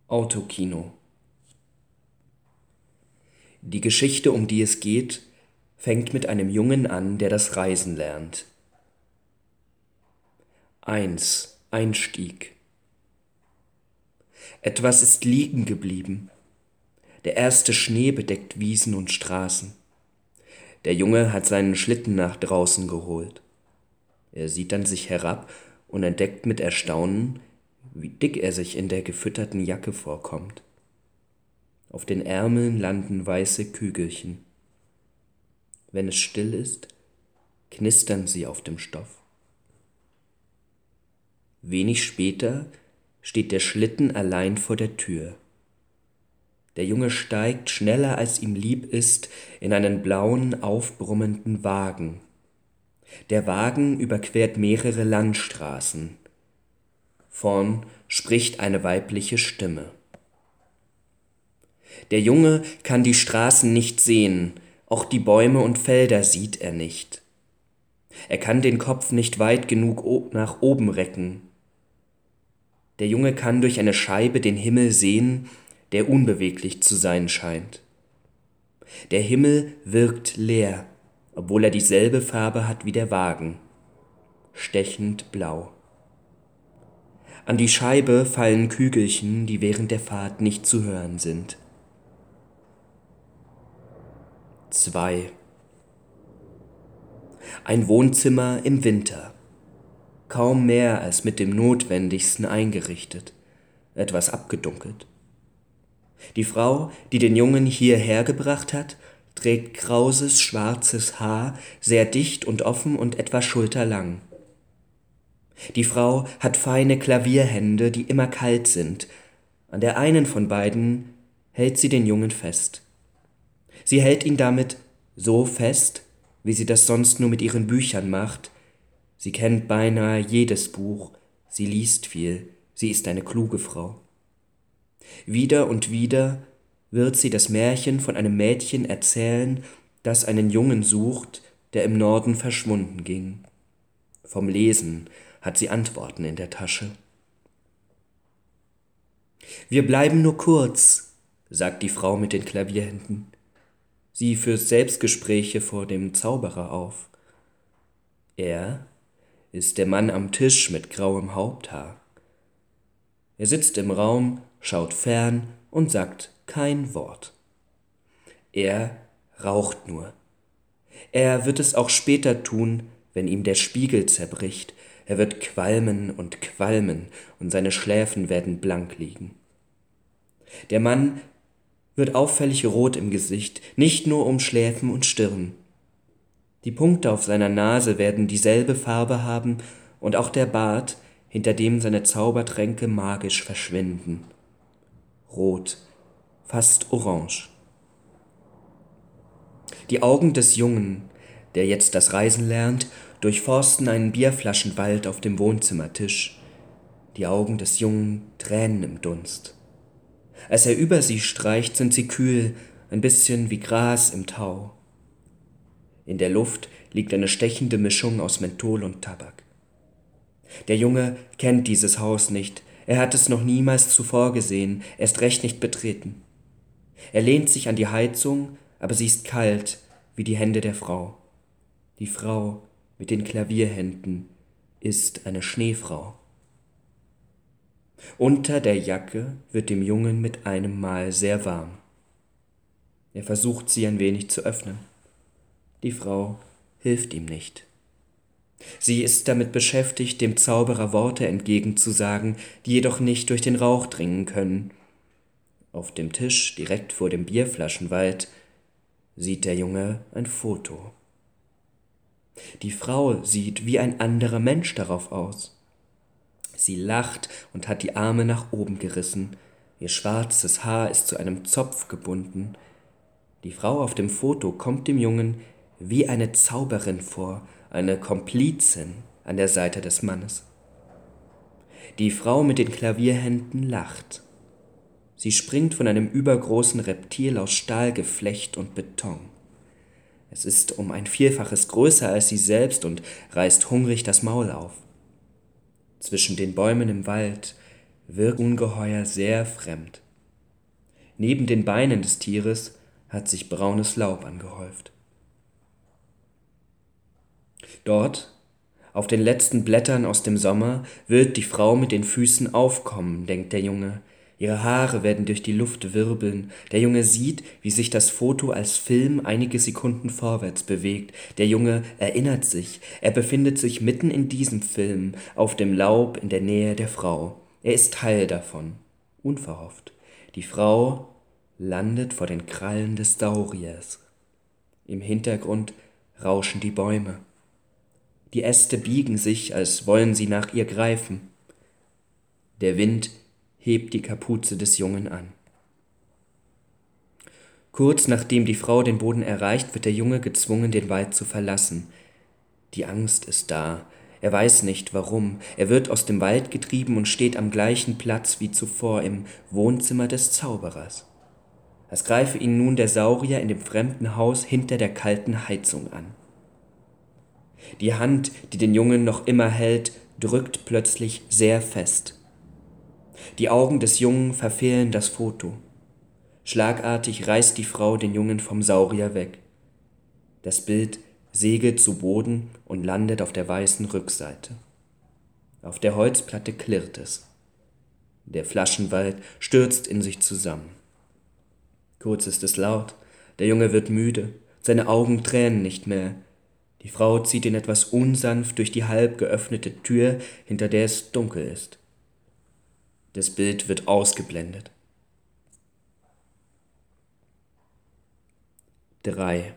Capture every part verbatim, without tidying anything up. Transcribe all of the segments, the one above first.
Autokino. Die Geschichte, um die es geht, fängt mit einem Jungen an, der das Reisen lernt. eins. Einstieg. Etwas ist liegen geblieben. Der erste Schnee bedeckt Wiesen und Straßen. Der Junge hat seinen Schlitten nach draußen geholt. Er sieht an sich herab und entdeckt mit Erstaunen, wie dick er sich in der gefütterten Jacke vorkommt. Auf den Ärmeln landen weiße Kügelchen. Wenn es still ist, knistern sie auf dem Stoff. Wenig später steht der Schlitten allein vor der Tür. Der Junge steigt, schneller als ihm lieb ist, in einen blauen, aufbrummenden Wagen. Der Wagen überquert mehrere Landstraßen. Vorn spricht eine weibliche Stimme. Der Junge kann die Straßen nicht sehen, auch die Bäume und Felder sieht er nicht. Er kann den Kopf nicht weit genug nach oben recken. Der Junge kann durch eine Scheibe den Himmel sehen, der unbeweglich zu sein scheint. Der Himmel wirkt leer, obwohl er dieselbe Farbe hat wie der Wagen, stechend blau. An die Scheibe fallen Kügelchen, die während der Fahrt nicht zu hören sind. zwei. Ein Wohnzimmer im Winter. Kaum mehr als mit dem Notwendigsten eingerichtet, etwas abgedunkelt. Die Frau, die den Jungen hierher gebracht hat, trägt krauses, schwarzes Haar, sehr dicht und offen und etwa schulterlang. Die Frau hat feine Klavierhände, die immer kalt sind. An der einen von beiden hält sie den Jungen fest. Sie hält ihn damit so fest, wie sie das sonst nur mit ihren Büchern macht. Sie kennt beinahe jedes Buch, sie liest viel, sie ist eine kluge Frau. Wieder und wieder wird sie das Märchen von einem Mädchen erzählen, das einen Jungen sucht, der im Norden verschwunden ging. Vom Lesen hat sie Antworten in der Tasche. »Wir bleiben nur kurz«, sagt die Frau mit den Klavierhänden. Sie führt Selbstgespräche vor dem Zauberer auf. Er ist der Mann am Tisch mit grauem Haupthaar. Er sitzt im Raum, schaut fern und sagt kein Wort. Er raucht nur. Er wird es auch später tun, wenn ihm der Spiegel zerbricht. Er wird qualmen und qualmen und seine Schläfen werden blank liegen. Der Mann wird auffällig rot im Gesicht, nicht nur um Schläfen und Stirn. Die Punkte auf seiner Nase werden dieselbe Farbe haben und auch der Bart, hinter dem seine Zaubertränke magisch verschwinden. Rot, fast orange. Die Augen des Jungen, der jetzt das Reisen lernt, durchforsten einen Bierflaschenwald auf dem Wohnzimmertisch. Die Augen des Jungen tränen im Dunst. Als er über sie streicht, sind sie kühl, ein bisschen wie Gras im Tau. In der Luft liegt eine stechende Mischung aus Menthol und Tabak. Der Junge kennt dieses Haus nicht, er hat es noch niemals zuvor gesehen, erst recht nicht betreten. Er lehnt sich an die Heizung, aber sie ist kalt, wie die Hände der Frau. Die Frau mit den Klavierhänden ist eine Schneefrau. Unter der Jacke wird dem Jungen mit einem Mal sehr warm. Er versucht, sie ein wenig zu öffnen. Die Frau hilft ihm nicht. Sie ist damit beschäftigt, dem Zauberer Worte entgegenzusagen, die jedoch nicht durch den Rauch dringen können. Auf dem Tisch, direkt vor dem Bierflaschenwald, sieht der Junge ein Foto. Die Frau sieht wie ein anderer Mensch darauf aus. Sie lacht und hat die Arme nach oben gerissen. Ihr schwarzes Haar ist zu einem Zopf gebunden. Die Frau auf dem Foto kommt dem Jungen wie eine Zauberin vor, eine Komplizin an der Seite des Mannes. Die Frau mit den Klavierhänden lacht. Sie springt von einem übergroßen Reptil aus Stahlgeflecht und Beton. Es ist um ein Vielfaches größer als sie selbst und reißt hungrig das Maul auf. Zwischen den Bäumen im Wald wirkt ungeheuer sehr fremd. Neben den Beinen des Tieres hat sich braunes Laub angehäuft. Dort, auf den letzten Blättern aus dem Sommer, wird die Frau mit den Füßen aufkommen, denkt der Junge. Ihre Haare werden durch die Luft wirbeln. Der Junge sieht, wie sich das Foto als Film einige Sekunden vorwärts bewegt. Der Junge erinnert sich, er befindet sich mitten in diesem Film, auf dem Laub in der Nähe der Frau. Er ist Teil davon, unverhofft. Die Frau landet vor den Krallen des Sauriers. Im Hintergrund rauschen die Bäume. Die Äste biegen sich, als wollen sie nach ihr greifen. Der Wind hebt die Kapuze des Jungen an. Kurz nachdem die Frau den Boden erreicht, wird der Junge gezwungen, den Wald zu verlassen. Die Angst ist da. Er weiß nicht, warum. Er wird aus dem Wald getrieben und steht am gleichen Platz wie zuvor im Wohnzimmer des Zauberers. Als greife ihn nun der Saurier in dem fremden Haus hinter der kalten Heizung an. Die Hand, die den Jungen noch immer hält, drückt plötzlich sehr fest. Die Augen des Jungen verfehlen das Foto. Schlagartig reißt die Frau den Jungen vom Saurier weg. Das Bild segelt zu Boden und landet auf der weißen Rückseite. Auf der Holzplatte klirrt es. Der Flaschenwald stürzt in sich zusammen. Kurz ist es laut, der Junge wird müde, seine Augen tränen nicht mehr. Die Frau zieht ihn etwas unsanft durch die halb geöffnete Tür, hinter der es dunkel ist. Das Bild wird ausgeblendet. drei.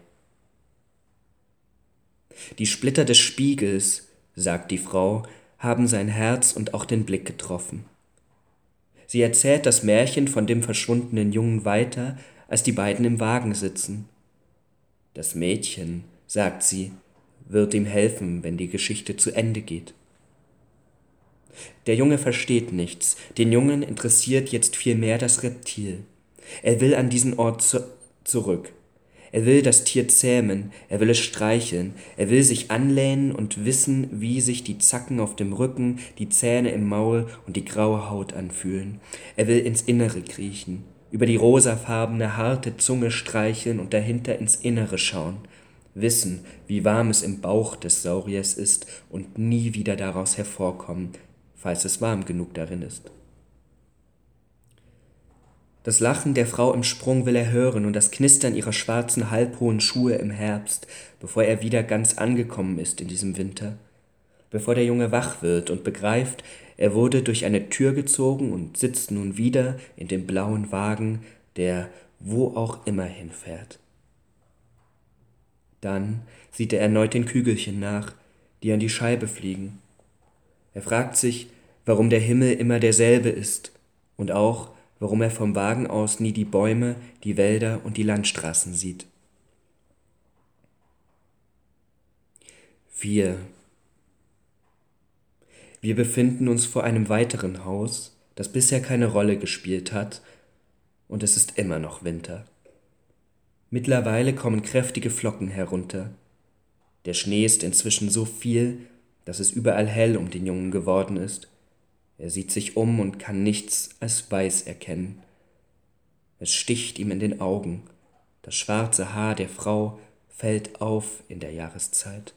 Die Splitter des Spiegels, sagt die Frau, haben sein Herz und auch den Blick getroffen. Sie erzählt das Märchen von dem verschwundenen Jungen weiter, als die beiden im Wagen sitzen. Das Mädchen, sagt sie, wird ihm helfen, wenn die Geschichte zu Ende geht. Der Junge versteht nichts. Den Jungen interessiert jetzt vielmehr das Reptil. Er will an diesen Ort zu- zurück. Er will das Tier zähmen, er will es streicheln, er will sich anlehnen und wissen, wie sich die Zacken auf dem Rücken, die Zähne im Maul und die graue Haut anfühlen. Er will ins Innere kriechen, über die rosafarbene, harte Zunge streicheln und dahinter ins Innere schauen. Wissen, wie warm es im Bauch des Sauriers ist und nie wieder daraus hervorkommen, falls es warm genug darin ist. Das Lachen der Frau im Sprung will er hören und das Knistern ihrer schwarzen, halbhohen Schuhe im Herbst, bevor er wieder ganz angekommen ist in diesem Winter. Bevor der Junge wach wird und begreift, er wurde durch eine Tür gezogen und sitzt nun wieder in dem blauen Wagen, der wo auch immer hinfährt. Dann sieht er erneut den Kügelchen nach, die an die Scheibe fliegen. Er fragt sich, warum der Himmel immer derselbe ist und auch, warum er vom Wagen aus nie die Bäume, die Wälder und die Landstraßen sieht. vier. Wir befinden uns vor einem weiteren Haus, das bisher keine Rolle gespielt hat, und es ist immer noch Winter. Mittlerweile kommen kräftige Flocken herunter. Der Schnee ist inzwischen so viel, dass es überall hell um den Jungen geworden ist. Er sieht sich um und kann nichts als weiß erkennen. Es sticht ihm in den Augen. Das schwarze Haar der Frau fällt auf in der Jahreszeit.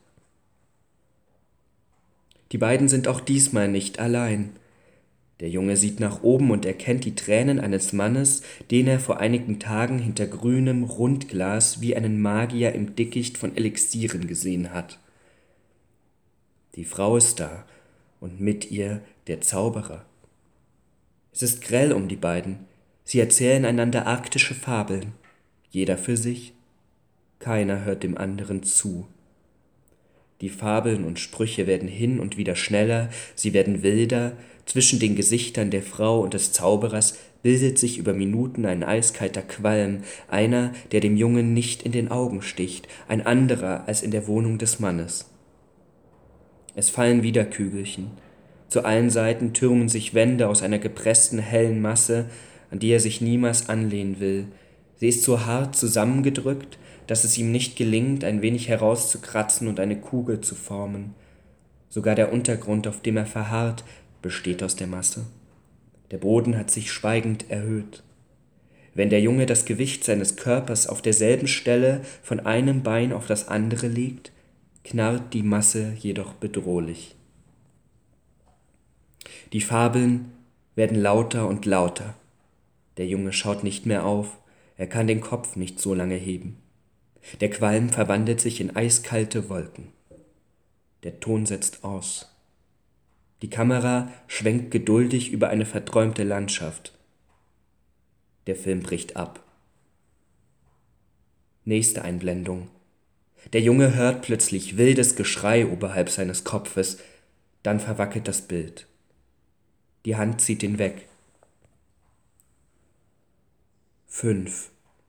Die beiden sind auch diesmal nicht allein. Der Junge sieht nach oben und erkennt die Tränen eines Mannes, den er vor einigen Tagen hinter grünem Rundglas wie einen Magier im Dickicht von Elixieren gesehen hat. Die Frau ist da und mit ihr der Zauberer. Es ist grell um die beiden. Sie erzählen einander arktische Fabeln, jeder für sich. Keiner hört dem anderen zu. Die Fabeln und Sprüche werden hin und wieder schneller, sie werden wilder. Zwischen den Gesichtern der Frau und des Zauberers bildet sich über Minuten ein eiskalter Qualm, einer, der dem Jungen nicht in den Augen sticht, ein anderer als in der Wohnung des Mannes. Es fallen wieder Kügelchen. Zu allen Seiten türmen sich Wände aus einer gepressten, hellen Masse, an die er sich niemals anlehnen will. Sie ist so hart zusammengedrückt, dass es ihm nicht gelingt, ein wenig herauszukratzen und eine Kugel zu formen. Sogar der Untergrund, auf dem er verharrt, besteht aus der Masse. Der Boden hat sich schweigend erhöht. Wenn der Junge das Gewicht seines Körpers auf derselben Stelle von einem Bein auf das andere legt, knarrt die Masse jedoch bedrohlich. Die Fabeln werden lauter und lauter. Der Junge schaut nicht mehr auf, er kann den Kopf nicht so lange heben. Der Qualm verwandelt sich in eiskalte Wolken. Der Ton setzt aus. Die Kamera schwenkt geduldig über eine verträumte Landschaft. Der Film bricht ab. Nächste Einblendung. Der Junge hört plötzlich wildes Geschrei oberhalb seines Kopfes, dann verwackelt das Bild. Die Hand zieht ihn weg. Fünf.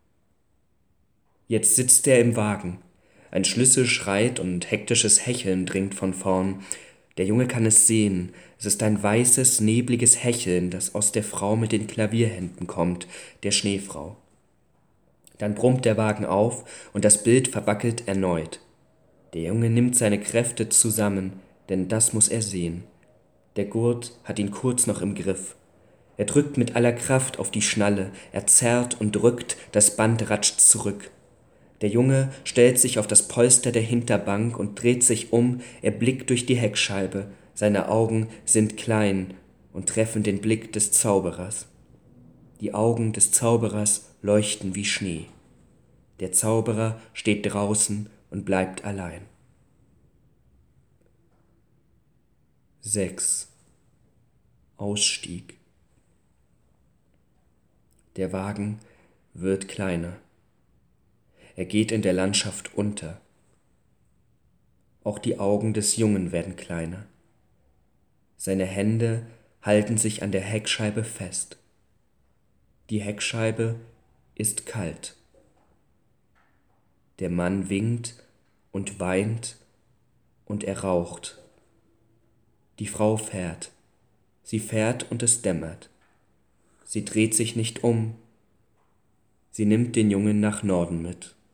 Jetzt sitzt er im Wagen. Ein Schlüssel schreit und hektisches Hecheln dringt von vorn. Der Junge kann es sehen. Es ist ein weißes, nebliges Hecheln, das aus der Frau mit den Klavierhänden kommt, der Schneefrau. Dann brummt der Wagen auf und das Bild verwackelt erneut. Der Junge nimmt seine Kräfte zusammen, denn das muss er sehen. Der Gurt hat ihn kurz noch im Griff. Er drückt mit aller Kraft auf die Schnalle, er zerrt und drückt, das Band ratscht zurück. Der Junge stellt sich auf das Polster der Hinterbank und dreht sich um, er blickt durch die Heckscheibe, seine Augen sind klein und treffen den Blick des Zauberers. Die Augen des Zauberers leuchten wie Schnee. Der Zauberer steht draußen und bleibt allein. Sechs. Ausstieg. Der Wagen wird kleiner. Er geht in der Landschaft unter. Auch die Augen des Jungen werden kleiner. Seine Hände halten sich an der Heckscheibe fest. Die Heckscheibe ist kalt. Der Mann winkt und weint und er raucht. Die Frau fährt. Sie fährt und es dämmert. Sie dreht sich nicht um. Sie nimmt den Jungen nach Norden mit.